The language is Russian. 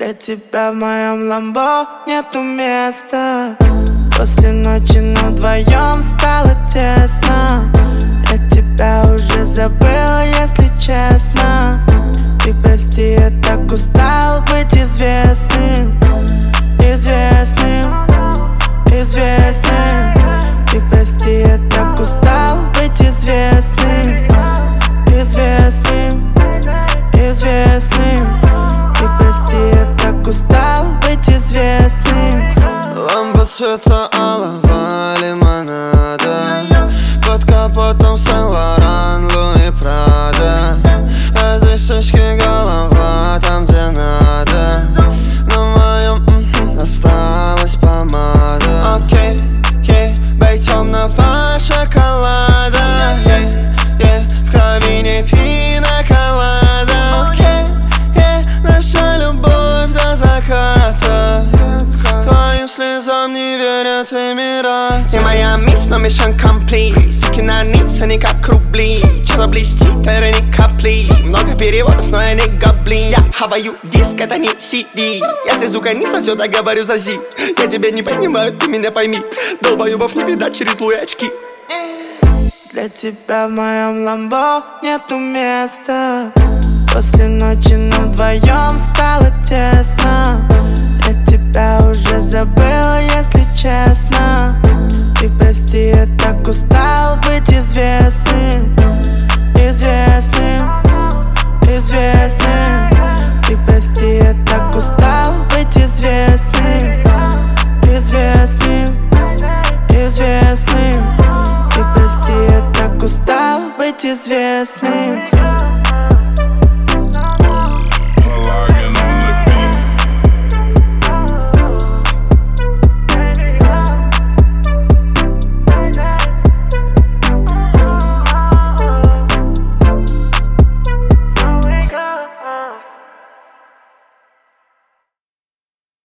Для тебя в моем ламбо нету места. После ночи нам вдвоем стало тесно. Я тебя уже забыл, если честно. Ты прости, я так устал быть известным. Известным, известным. Ты прости, я так устал быть известным. Известным, известным. Ты прости, я так устал быть известным. Ламбо цвета алого лимонада, под капотом Сен-Лоран, Луи Прада. А здесь точки голова, там где надо. На моем осталась помада. Окей, бей темного шоколада. В крови не пина колада. Наша любовь до заката. Твоим слезам не верят Эмираты. Ты моя мисс, но mission complete. Суки на ниц, они как рубли. Что-то блестит, это не капли. Много переводов, но я не гоблин. Я хаваю диск, это не CD. Если звука не сосет, я говорю за зи. Я тебя не понимаю, ты меня пойми. Долбоебов не видать через луи очки. Для тебя в моем ламбо нету места. После ночи нам вдвоем стало тесно. Я тебя уже забыл, если честно. Ты прости, я так устал быть известным. Известным, известным. Ты прости, я так устал быть известным. Известным, известным. Ты прости, я так устал быть известным.